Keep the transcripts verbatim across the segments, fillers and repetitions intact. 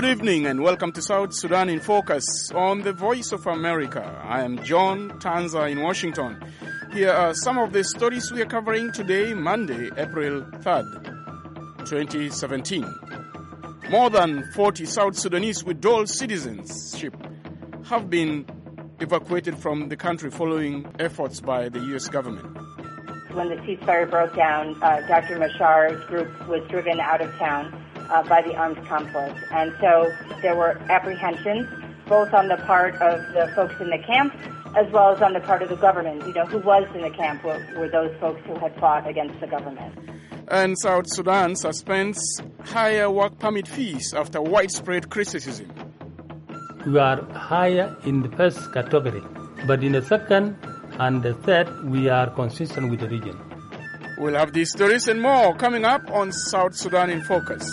Good evening and welcome to South Sudan in Focus on the Voice of America. I am John Tanza in Washington. Here are some of the stories we are covering today, Monday, April third, twenty seventeen. More than forty South Sudanese with dual citizenship have been evacuated from the country following efforts by the U S government. When the ceasefire broke down, uh, Doctor Mashar's group was driven out of town uh, by the armed conflict. And so there were apprehensions, both on the part of the folks in the camp, as well as on the part of the government. You know, who was in the camp were, were those folks who had fought against the government. And South Sudan suspends higher work permit fees after widespread criticism. We are higher in the first category, but in the second and the third, we are consistent with the region. We'll have these stories and more coming up on South Sudan in Focus.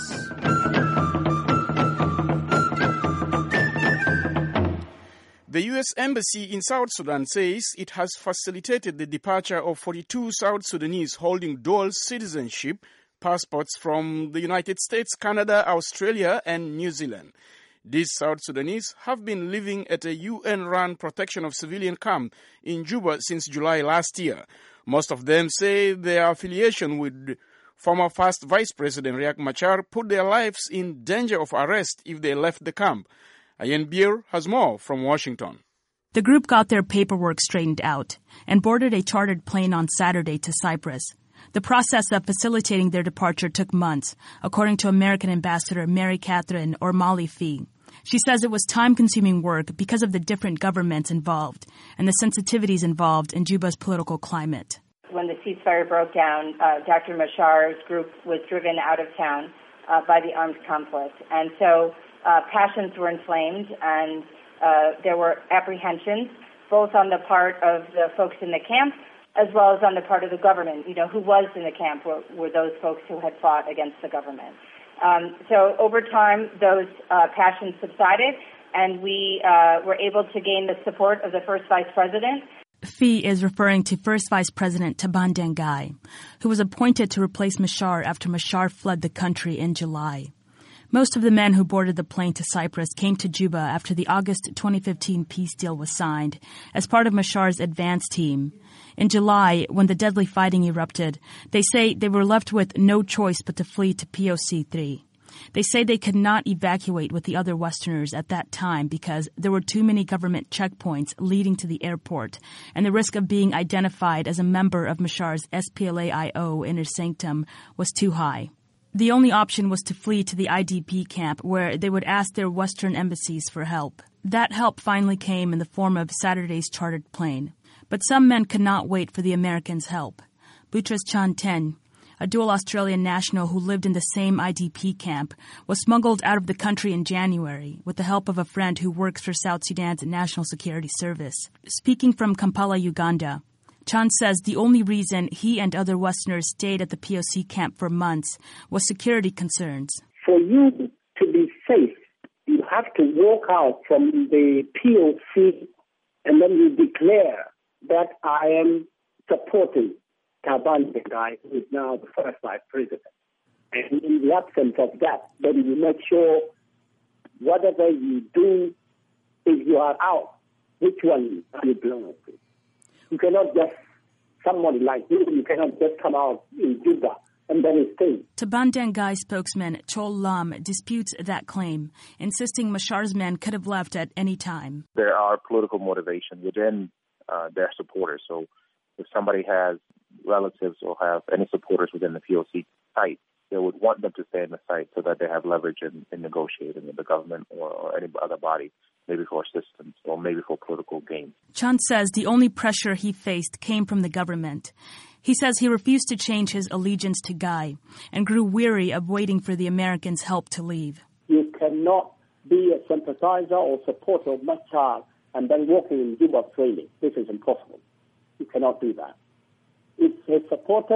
The U S Embassy in South Sudan says it has facilitated the departure of forty-two South Sudanese holding dual citizenship passports from the United States, Canada, Australia, and New Zealand. These South Sudanese have been living at a U N-run protection of civilian camp in Juba since July last year. Most of them say their affiliation with former First Vice President Riek Machar put their lives in danger of arrest if they left the camp. Ayen Bir has more from Washington. The group got their paperwork straightened out and boarded a chartered plane on Saturday to Cyprus. The process of facilitating their departure took months, according to American Ambassador Mary Catherine or Molly Fee. She says it was time-consuming work because of the different governments involved and the sensitivities involved in Juba's political climate. When the ceasefire broke down, uh, Doctor Mashar's group was driven out of town uh, by the armed conflict. And so uh, passions were inflamed and uh, there were apprehensions, both on the part of the folks in the camp as well as on the part of the government. You know, who was in the camp were, were those folks who had fought against the government. Um, so over time, those uh, passions subsided, and we uh, were able to gain the support of the first vice president. Fee is referring to First Vice President Taban Dengai, who was appointed to replace Machar after Machar fled the country in July. Most of the men who boarded the plane to Cyprus came to Juba after the August twenty fifteen peace deal was signed as part of Machar's advance team. In July, when the deadly fighting erupted, they say they were left with no choice but to flee to P O C three. They say they could not evacuate with the other Westerners at that time because there were too many government checkpoints leading to the airport, and the risk of being identified as a member of Machar's S P L A I O inner sanctum was too high. The only option was to flee to the I D P camp, where they would ask their Western embassies for help. That help finally came in the form of Saturday's chartered plane. But some men could not wait for the Americans' help. Boutros Chan Ten, a dual Australian national who lived in the same I D P camp, was smuggled out of the country in January with the help of a friend who works for South Sudan's National Security Service. Speaking from Kampala, Uganda, Chan says the only reason he and other Westerners stayed at the P O C camp for months was security concerns. For you to be safe, you have to walk out from the P O C and then you declare that I am supporting Taban Dengai, who is now the first vice president. And in the absence of that, then you make sure whatever you do, if you are out, which one are you belong to? You cannot just, somebody like you, you cannot just come out in Juba and then stay. Taban Dengai spokesman Chol Lam disputes that claim, insisting Machar's men could have left at any time. There are political motivation within uh, their supporters. So if somebody has relatives or have any supporters within the P O C site, they would want them to stay in the site so that they have leverage in, in negotiating with the government or, or any other body, maybe for assistance or maybe for political gain. Chan says the only pressure he faced came from the government. He says he refused to change his allegiance to Guy and grew weary of waiting for the Americans' help to leave. You cannot be a sympathizer or supporter of Machar and then walking in Juba freely. This is impossible. You cannot do that. If his supporters,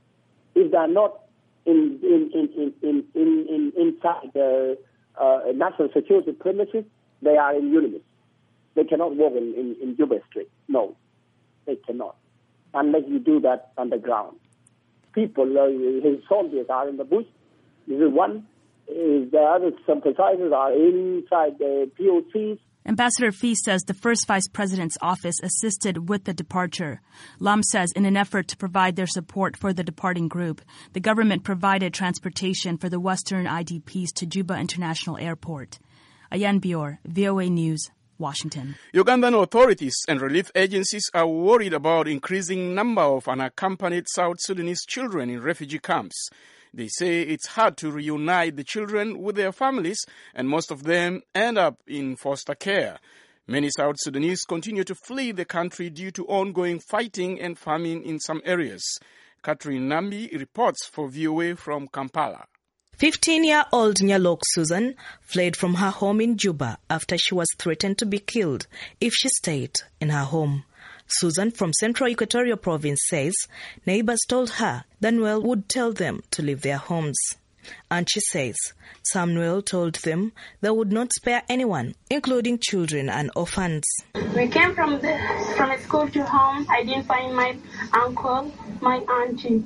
if they are not in, in, in, in, in, in, inside the uh, national security premises, they are in unimis. They cannot walk in, in, in Juba Street. No, they cannot, unless you do that underground. People, uh, his soldiers are in the bush. This is one. is there. The sympathizers are inside the P O Cs. Ambassador Fee says the first vice president's office assisted with the departure. Lam says in an effort to provide their support for the departing group, the government provided transportation for the Western I D Ps to Juba International Airport. Ayan Bior, V O A News, Washington. Ugandan authorities and relief agencies are worried about increasing number of unaccompanied South Sudanese children in refugee camps. They say it's hard to reunite the children with their families, and most of them end up in foster care. Many South Sudanese continue to flee the country due to ongoing fighting and famine in some areas. Catherine Nambi reports for V O A from Kampala. fifteen-year-old Nyalok Susan fled from her home in Juba after she was threatened to be killed if she stayed in her home. Susan from Central Equatoria Province says neighbors told her that Noel would tell them to leave their homes. And she says Samuel told them they would not spare anyone, including children and orphans. We came from the from school to home. I didn't find my uncle, my auntie.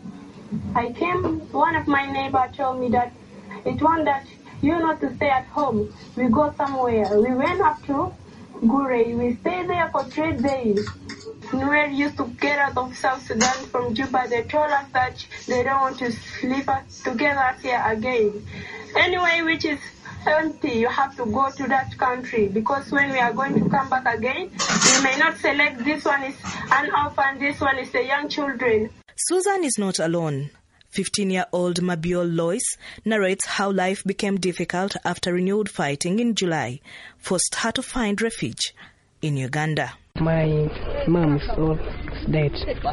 I came, one of my neighbors told me that it want that you not to stay at home. We go somewhere. We went up to Gure. We stayed there for three days. Noel used to get out of South Sudan from Juba. They told us that they don't want to leave us together here again. Anyway, which is empty, you have to go to that country, because when we are going to come back again, we may not select this one is an orphan, this one is the young children. Susan is not alone. fifteen-year-old Mabiol Lois narrates how life became difficult after renewed fighting in July forced her to find refuge in Uganda. My mom is all dead,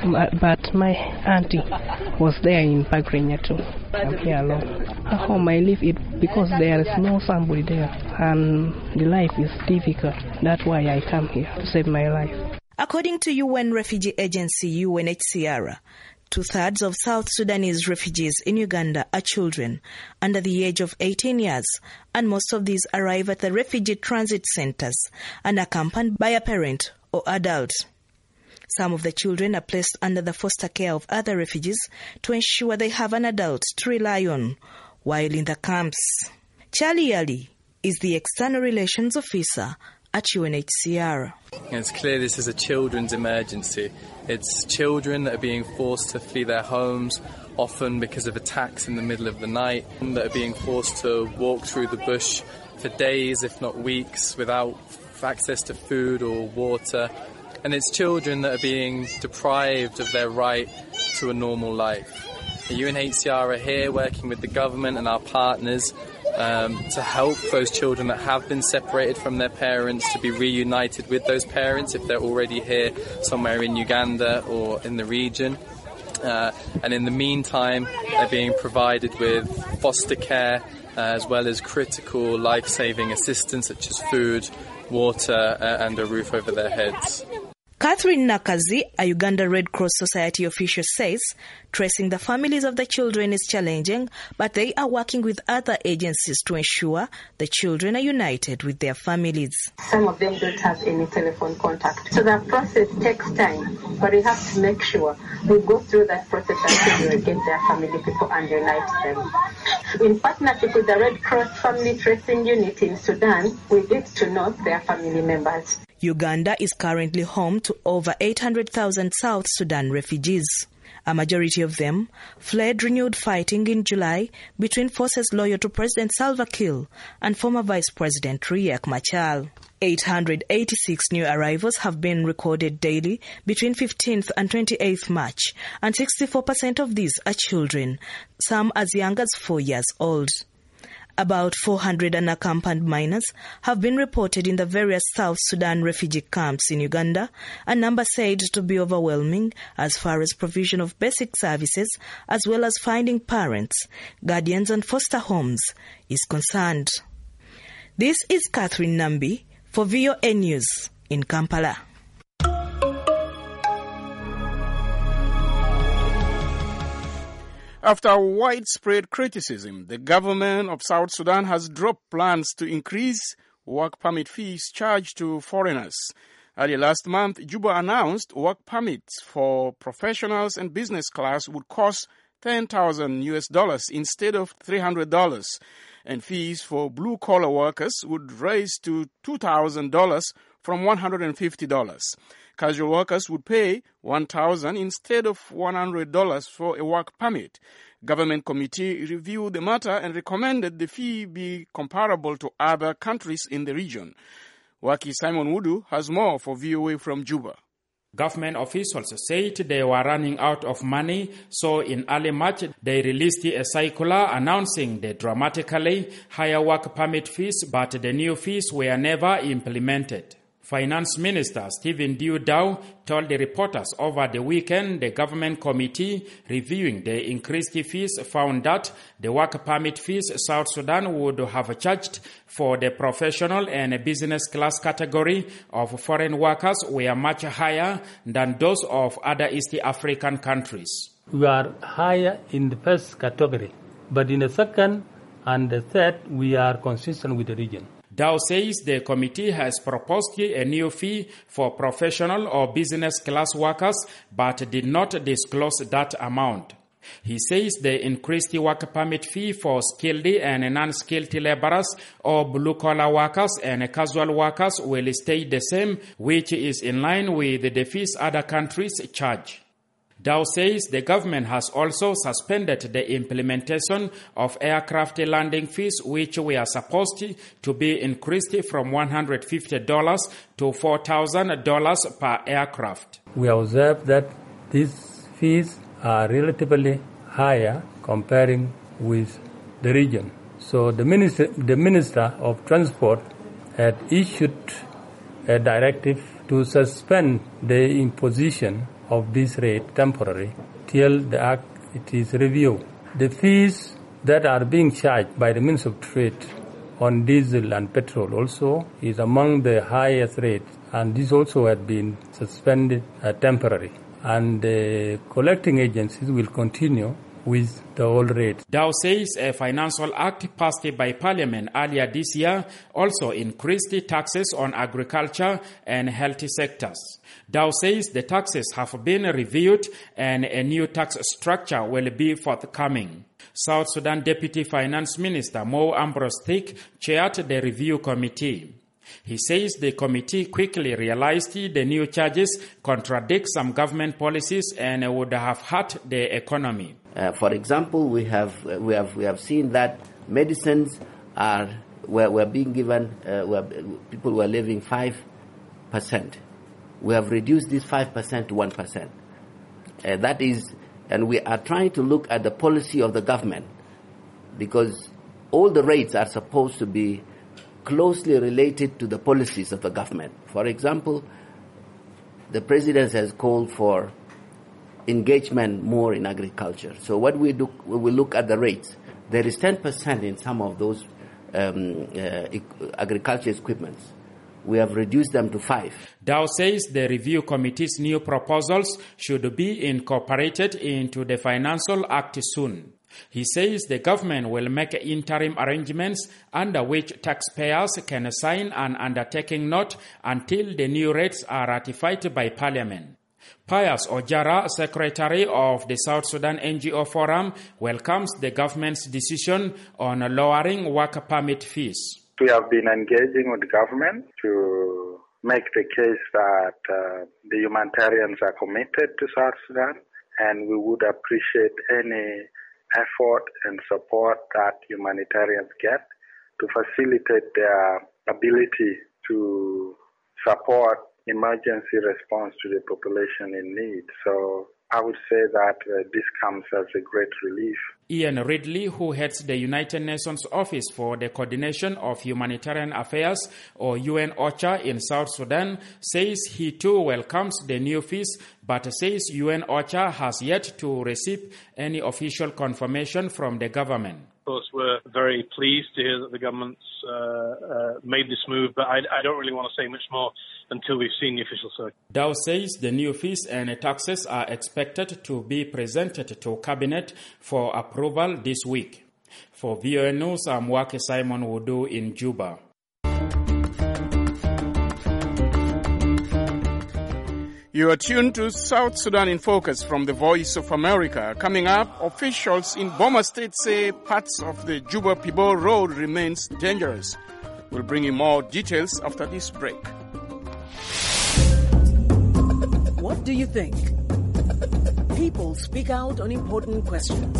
but my auntie was there in Pagrenya too. I'm here alone. At home I live it because there is no somebody there, and the life is difficult. That's why I come here to save my life. According to U N refugee agency U N H C R, two-thirds of South Sudanese refugees in Uganda are children under the age of eighteen years, and most of these arrive at the refugee transit centers and accompanied by a parent or adult. Some of the children are placed under the foster care of other refugees to ensure they have an adult to rely on while in the camps. Charlie Ali is the external relations officer at U N H C R. It's clear this is a children's emergency. It's children that are being forced to flee their homes, often because of attacks in the middle of the night, that are being forced to walk through the bush for days, if not weeks, without access to food or water. And it's children that are being deprived of their right to a normal life. The U N H C R are here working with the government and our partners Um, to help those children that have been separated from their parents to be reunited with those parents if they're already here somewhere in Uganda or in the region. Uh, and in the meantime, they're being provided with foster care uh, as well as critical life-saving assistance such as food, water uh, and a roof over their heads. Catherine Nakazi, a Uganda Red Cross Society official, says tracing the families of the children is challenging, but they are working with other agencies to ensure the children are united with their families. Some of them don't have any telephone contact, so that process takes time, but we have to make sure we go through that process until we get their family people and unite them. In partnership with the Red Cross Family Tracing Unit in Sudan, we get to know their family members. Uganda is currently home to over eight hundred thousand South Sudan refugees. A majority of them fled renewed fighting in July between forces loyal to President Salva Kiir and former Vice President Riek Machar. eight hundred eighty-six new arrivals have been recorded daily between fifteenth and twenty-eighth March, and sixty-four percent of these are children, some as young as four years old. About four hundred unaccompanied minors have been reported in the various South Sudan refugee camps in Uganda, a number said to be overwhelming as far as provision of basic services as well as finding parents, guardians and foster homes is concerned. This is Catherine Nambi for V O A News in Kampala. After widespread criticism, the government of South Sudan has dropped plans to increase work permit fees charged to foreigners. Earlier last month, Juba announced work permits for professionals and business class would cost ten thousand U S dollars instead of three hundred dollars. and fees for blue-collar workers would rise to two thousand dollars from one hundred fifty dollars. Casual workers would pay one thousand dollars instead of one hundred dollars for a work permit. Government committee reviewed the matter and recommended the fee be comparable to other countries in the region. Waki Simon Wudu has more for V O A from Juba. Government officials said they were running out of money, so in early March they released a circular announcing the dramatically higher work permit fees, but the new fees were never implemented. Finance Minister Stephen Dew Dow told the reporters over the weekend the government committee reviewing the increased fees found that the work permit fees South Sudan would have charged for the professional and business class category of foreign workers were much higher than those of other East African countries. We are higher in the first category, but in the second and the third we are consistent with the region. Dow says the committee has proposed a new fee for professional or business class workers but did not disclose that amount. He says the increased work permit fee for skilled and non-skilled laborers or blue-collar workers and casual workers will stay the same, which is in line with the fees other countries charge. Dow says the government has also suspended the implementation of aircraft landing fees, which were supposed to be increased from one hundred fifty dollars to four thousand dollars per aircraft. We observe that these fees are relatively higher comparing with the region. So the Minister, the Minister of Transport had issued a directive to suspend the imposition of this rate temporarily till the act it is reviewed. The fees that are being charged by the Ministry of Trade on diesel and petrol also is among the highest rates, and this also has been suspended uh, temporarily. And the collecting agencies will continue with the old rate. Dow says a financial act passed by Parliament earlier this year also increased the taxes on agriculture and health sectors. Dow says the taxes have been reviewed and a new tax structure will be forthcoming. South Sudan Deputy Finance Minister Mo Ambrose Thick chaired the review committee. He says the committee quickly realized the new charges contradict some government policies and would have hurt the economy. Uh, for example, we have uh, we have we have seen that medicines are were, were being given. Uh, were, people were living five percent. We have reduced this five percent to one percent. Uh, that is, and we are trying to look at the policy of the government, because all the rates are supposed to be closely related to the policies of the government. For example, the president has called for engagement more in agriculture. So what we do, we will look at the rates. There is ten percent in some of those um, uh, agriculture equipments. We have reduced them to five. Dow says the review committee's new proposals should be incorporated into the Financial Act soon. He says the government will make interim arrangements under which taxpayers can sign an undertaking note until the new rates are ratified by Parliament. Pius Ojara, Secretary of the South Sudan N G O Forum, welcomes the government's decision on lowering work permit fees. We have been engaging with the government to make the case that uh, the humanitarians are committed to South Sudan, and we would appreciate any effort and support that humanitarians get to facilitate their ability to support emergency response to the population in need. So I would say that uh, this comes as a great relief. Ian Ridley, who heads the United Nations Office for the Coordination of Humanitarian Affairs, or U N OCHA, in South Sudan, says he too welcomes the new fees, but says U N OCHA has yet to receive any official confirmation from the government. Of course, we're very pleased to hear that the government's uh, uh, made this move, but I, I don't really want to say much more until we've seen the official circular. Dow says the new fees and taxes are expected to be presented to Cabinet for approval this week. For V O A News, I'm Wake Simon Wudu in Juba. You are tuned to South Sudan in Focus from the Voice of America. Coming up, officials in Boma State say parts of the Juba-Pibor Road remains dangerous. We'll bring you more details after this break. What do you think? People speak out on important questions.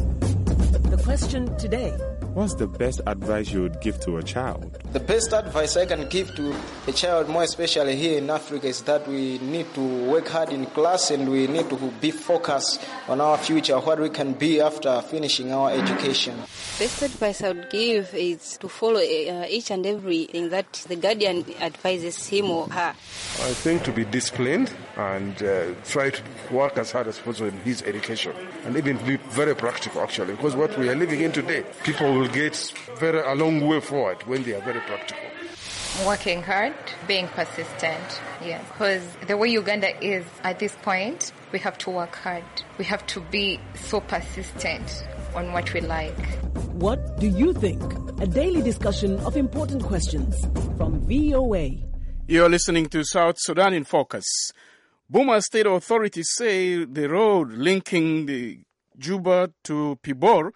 The question today: what's the best advice you would give to a child? The best advice I can give to a child, more especially here in Africa, is that we need to work hard in class and we need to be focused on our future, what we can be after finishing our education. Best advice I would give is to follow uh, each and everything that the guardian advises him or her. I think to be disciplined and uh, try to work as hard as possible in his education, and even be very practical actually, because what we are living in today, people will get very a long way forward when they are very practical. Working hard, being persistent, yes. Because the way Uganda is at this point, we have to work hard. We have to be so persistent on what we like. What do you think? A daily discussion of important questions from V O A. You're listening to South Sudan in Focus. Boma state authorities say the road linking the Juba to Pibor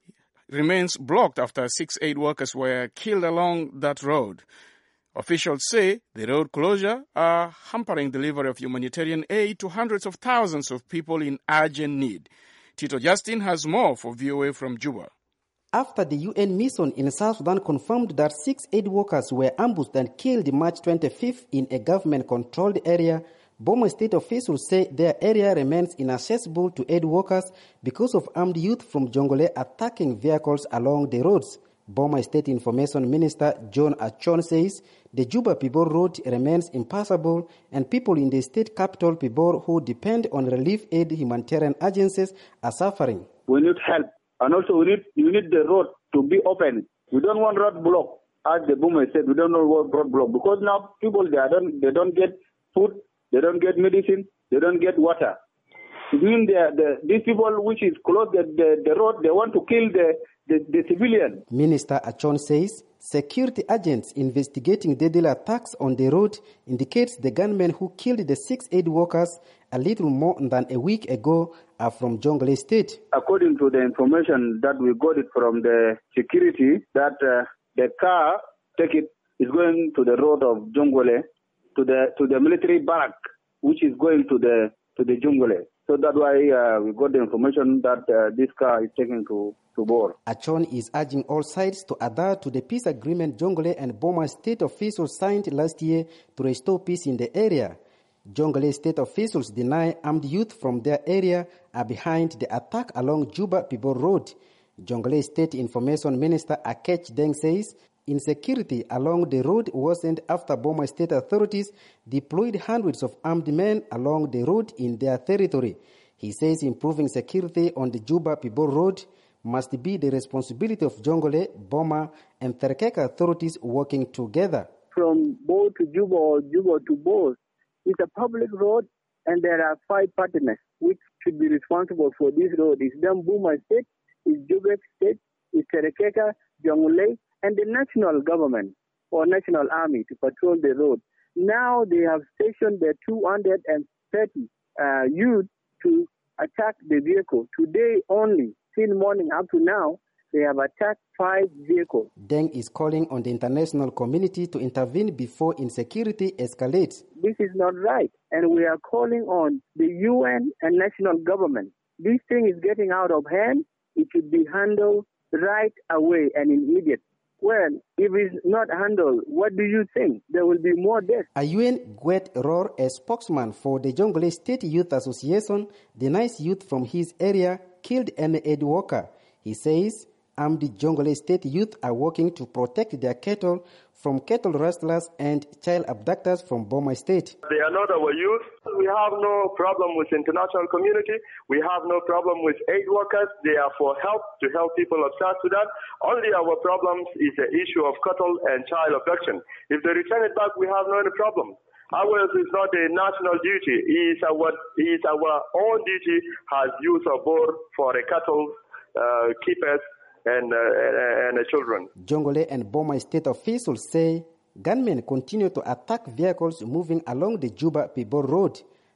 remains blocked after six aid workers were killed along that road. Officials say the road closure are hampering delivery of humanitarian aid to hundreds of thousands of people in urgent need. Tito Justin has more for V O A from Juba. After the U N mission in South Sudan confirmed that six aid workers were ambushed and killed March twenty-fifth in a government-controlled area, Boma state officials say their area remains inaccessible to aid workers because of armed youth from Jongole attacking vehicles along the roads. Boma State Information Minister John Achon says the Juba-Pibor Road remains impassable and people in the state capital Pibor who depend on relief aid humanitarian agencies are suffering. We need help, and also we need, we need the road to be open. We don't want road block. As the Boma said, we don't want road block because now people they don't they don't get food, they don't get medicine, they don't get water. It means the, the, these people which is close the, the, the road, they want to kill the, the, the civilian. Minister Achon says security agents investigating deadly attacks on the road indicates the gunmen who killed the six aid workers a little more than a week ago are from Jonglei State. According to the information that we got it from the security, that uh, the car take it is going to the road of Jongole, to the to the military barrack, which is going to the to the Jongole. So that's why uh, we got the information that uh, this car is taken to, to Bor. Achon is urging all sides to adhere to the peace agreement Jonglei and Boma state officials signed last year to restore peace in the area. Jonglei state officials deny armed youth from their area are behind the attack along Juba-Pibor Road. Jonglei State Information Minister Akech Deng says insecurity along the road worsened after Boma state authorities deployed hundreds of armed men along the road in their territory. He says improving security on the Juba-Pibor Road must be the responsibility of Jongole, Boma, and Terkeka authorities working together. From Bor to Juba or Juba to Bor, it's a public road, and there are five partners which should be responsible for this road. It's them Boma State, it's Juba State, it's Terkeka, Jongole, and the national government or national army to patrol the road. Now they have stationed their two hundred thirty uh, youth to attack the vehicle. Today only, since morning up to now, they have attacked five vehicles. Deng is calling on the international community to intervene before insecurity escalates. This is not right, and we are calling on the U N and national government. This thing is getting out of hand. It should be handled right away and immediate. Well, if it's not handled, what do you think? There will be more deaths. Ayuen Gwet Ror, a spokesman for the Jonglei State Youth Association, denies youth from his area killed an aid worker. He says armed Jonglei State youth are working to protect their cattle from cattle rustlers and child abductors from Boma State. They are not our youth. We have no problem with international community. We have no problem with aid workers. They are for help, to help people of South Sudan. Only our problem is the issue of cattle and child abduction. If they return it back, we have no any problem. Ours is not a national duty. It is our, it is our own duty as youth of Bor for the cattle uh, keepers and, uh, and, and the children. Jongole and Boma state officials say gunmen continue to attack vehicles moving along the Juba-Pibor Road.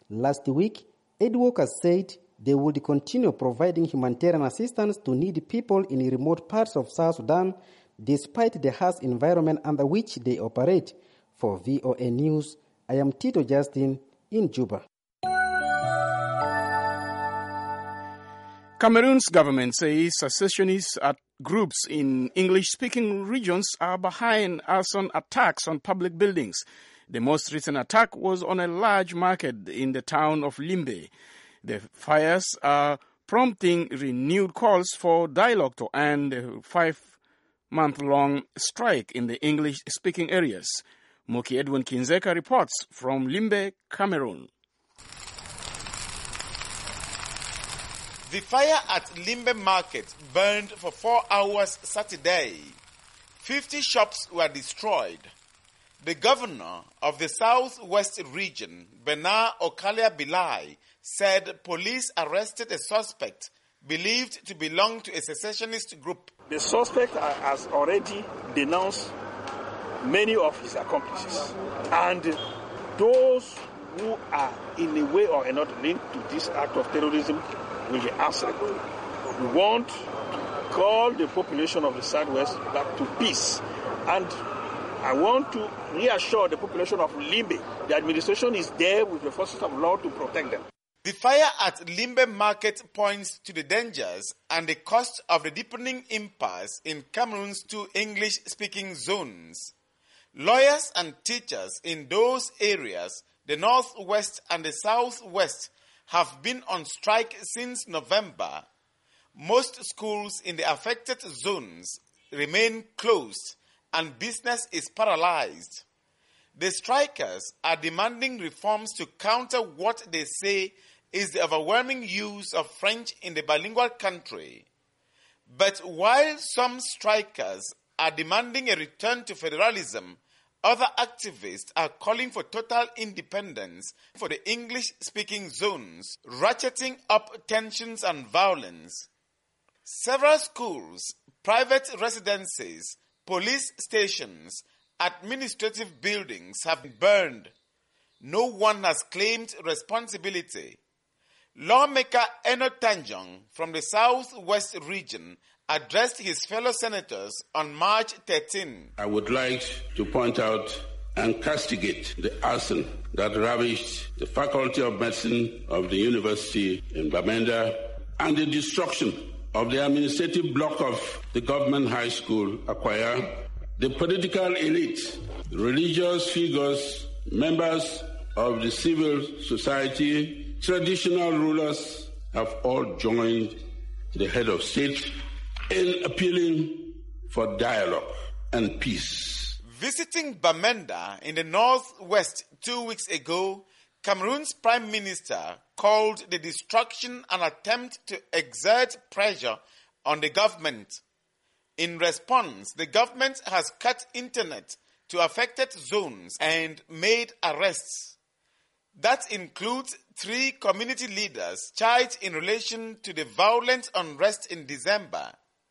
Last week, aid workers said they would continue providing humanitarian assistance to needy people in remote parts of South Sudan, despite the harsh environment under which they operate. For V O A News, I am Tito Justin in Juba. Cameroon's government says secessionists at groups in English-speaking regions are behind arson attacks on public buildings. The most recent attack was on a large market in the town of Limbe. The fires are prompting renewed calls for dialogue to end the five-month-long strike in the English-speaking areas. Moki Edwin Kinzeka reports from Limbe, Cameroon. The fire at Limbe Market burned for four hours Saturday. Fifty shops were destroyed. The governor of the southwest region, Bernard Okalia Bilai, said police arrested a suspect believed to belong to a secessionist group. The suspect has already denounced many of his accomplices, and those who are in a way or another linked to this act of terrorism will be answered. We want to call the population of the Southwest back to peace, and I want to reassure the population of Limbe the administration is there with the forces of law to protect them. The fire at Limbe Market points to the dangers and the cost of the deepening impasse in Cameroon's two English-speaking zones. Lawyers and teachers in those areas, the northwest and the southwest, have been on strike since November. Most schools in the affected zones remain closed and business is paralyzed. The strikers are demanding reforms to counter what they say is the overwhelming use of French in the bilingual country. But while some strikers are demanding a return to federalism, other activists are calling for total independence for the English-speaking zones, ratcheting up tensions and violence. Several schools, private residences, police stations, administrative buildings have been burned. No one has claimed responsibility. Lawmaker Eno Tanjong from the southwest region addressed his fellow senators on March thirteenth. I would like to point out and castigate the arson that ravaged the Faculty of Medicine of the University in Bamenda and the destruction of the administrative block of the government high school, Akwaya. The political elite, religious figures, members of the civil society, traditional rulers have all joined the head of state in appealing for dialogue and peace. Visiting Bamenda in the northwest two weeks ago, Cameroon's Prime Minister called the destruction an attempt to exert pressure on the government. In response, the government has cut internet to affected zones and made arrests. That includes three community leaders charged in relation to the violent unrest in December.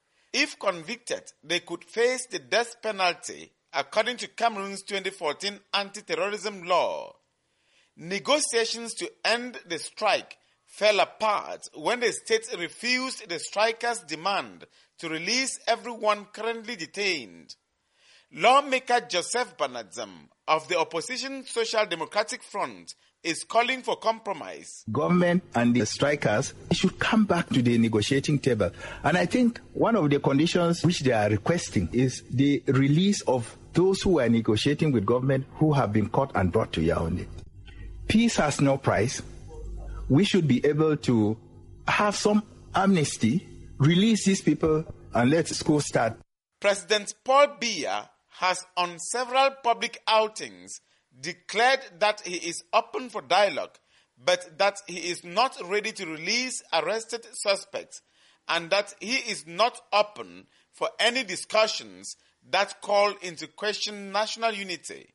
If convicted, they could face the death penalty, according to Cameroon's twenty fourteen anti-terrorism law. Negotiations to end the strike fell apart when the state refused the strikers' demand to release everyone currently detained. Lawmaker Joseph Banadzam of the opposition Social Democratic Front is calling for compromise. Government and the strikers should come back to the negotiating table. And I think one of the conditions which they are requesting is the release of those who are negotiating with government who have been caught and brought to Yaoundé. Peace has no price. We should be able to have some amnesty, release these people, and let school start. President Paul Biya has on several public outings declared that he is open for dialogue, but that he is not ready to release arrested suspects and that he is not open for any discussions that call into question national unity.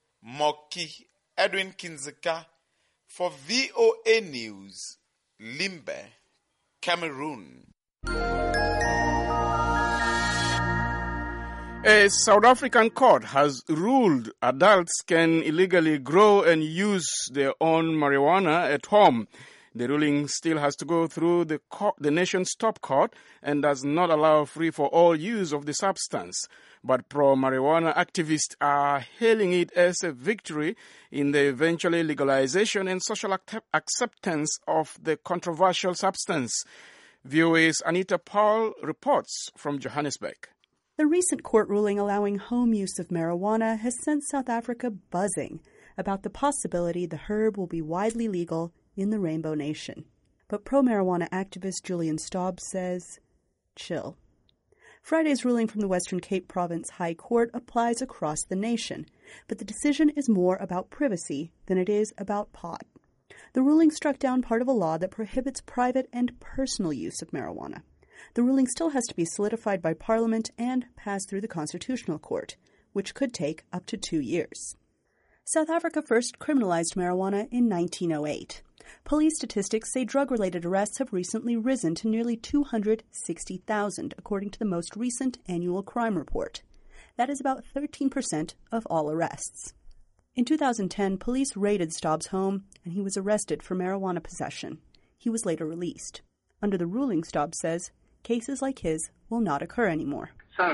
Moki Edwin Kinzeka for V O A News, Limbe, Cameroon. A South African court has ruled adults can illegally grow and use their own marijuana at home. The ruling still has to go through the, court, the nation's top court and does not allow free-for-all use of the substance. But pro-marijuana activists are hailing it as a victory in the eventual legalization and social accept- acceptance of the controversial substance. V O A's Anita Paul reports from Johannesburg. The recent court ruling allowing home use of marijuana has sent South Africa buzzing about the possibility the herb will be widely legal in the Rainbow Nation. But pro-marijuana activist Julian Staub says, chill. Friday's ruling from the Western Cape Province High Court applies across the nation, but the decision is more about privacy than it is about pot. The ruling struck down part of a law that prohibits private and personal use of marijuana. The ruling still has to be solidified by Parliament and pass through the Constitutional Court, which could take up to two years. South Africa first criminalized marijuana in nineteen oh eight. Police statistics say drug-related arrests have recently risen to nearly two hundred sixty thousand, according to the most recent annual crime report. That is about thirteen percent of all arrests. In two thousand ten, police raided Staub's home, and he was arrested for marijuana possession. He was later released. Under the ruling, Staub says, cases like his will not occur anymore. So,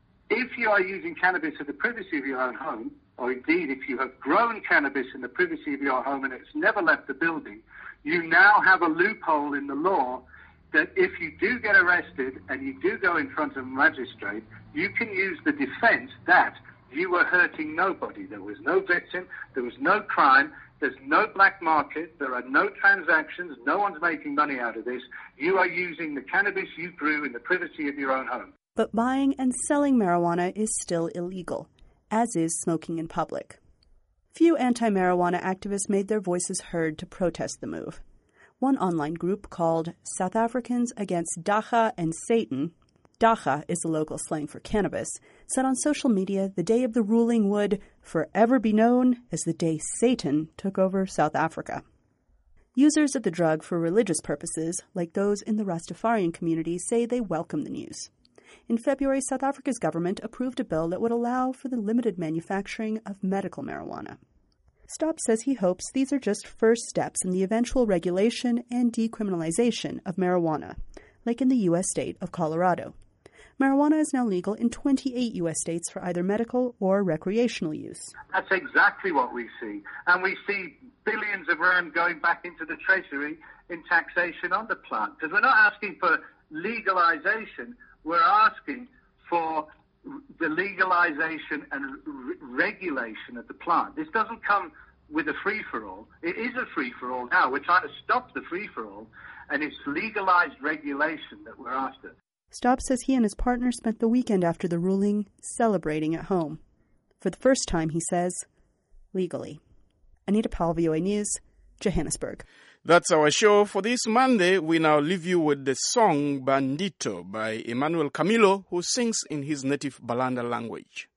if you are using cannabis in the privacy of your own home, or indeed if you have grown cannabis in the privacy of your home and it's never left the building, you now have a loophole in the law that if you do get arrested and you do go in front of a magistrate, you can use the defense that you were hurting nobody. There was no victim, there was no crime, there's no black market, there are no transactions, no one's making money out of this. You are using the cannabis you grew in the privacy of your own home. But buying and selling marijuana is still illegal, as is smoking in public. Few anti-marijuana activists made their voices heard to protest the move. One online group called South Africans Against Dagga and Satan, Dagga is the local slang for cannabis, said on social media the day of the ruling would forever be known as the day Satan took over South Africa. Users of the drug for religious purposes, like those in the Rastafarian community, say they welcome the news. In February, South Africa's government approved a bill that would allow for the limited manufacturing of medical marijuana. Staub says he hopes these are just first steps in the eventual regulation and decriminalization of marijuana, like in the U S state of Colorado. Marijuana is now legal in twenty-eight U S states for either medical or recreational use. That's exactly what we see. And we see billions of rand going back into the treasury in taxation on the plant. Because we're not asking for legalization, we're asking for the legalization and re- regulation of the plant. This doesn't come with a free-for-all. It is a free-for-all now. We're trying to stop the free-for-all, and it's legalized regulation that we're after. Staub says he and his partner spent the weekend after the ruling celebrating at home. For the first time, he says, legally. Anita Powell, V O A News, Johannesburg. That's our show for this Monday. We now leave you with the song Bandito by Emmanuel Camilo, who sings in his native Balanda language.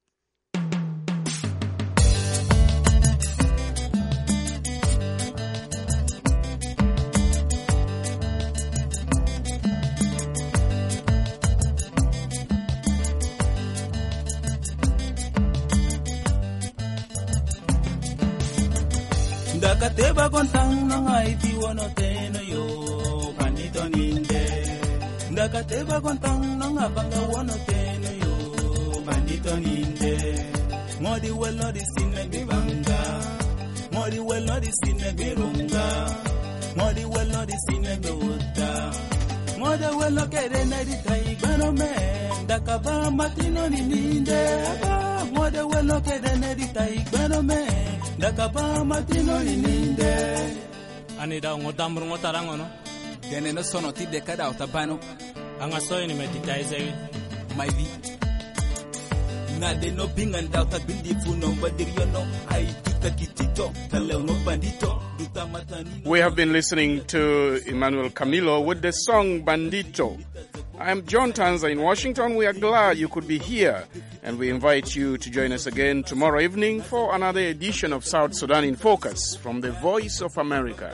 Ndakateba kontang nangai tiwono teno yo bandito ninde. Ndakateba kontang nangabanga wono teno yo bandito ninde. Modi welo di sinne bibanga. Modi welo di sinne birunga. Modi welo di sinne bewota. Modi welo kere na di tai bano me. Ndakaba matino ni ninde. Modi welo kere na di tai bano me. Dakaba matino ininde anida ngodamru ngotarango no dene no sono ti de kada utabano anga so ni meditize my vi na de no binga ndauta bindi funo mbadirio no ai tutakitito kaleo no bandito. We have been listening to Emmanuel Camilo with the song Bandito. I am John Tanza in Washington. We are glad you could be here, and we invite you to join us again tomorrow evening for another edition of South Sudan in Focus from the Voice of America.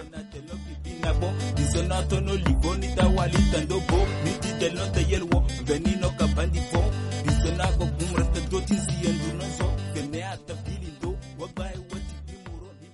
to tinzi endu no zo, vene ata